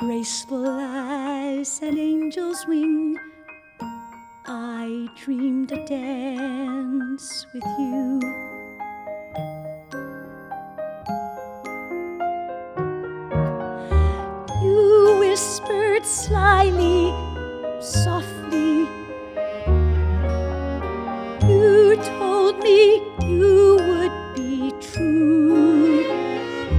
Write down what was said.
graceful as an angel's wing, I dreamed a dance with you. You whispered slyly, softly,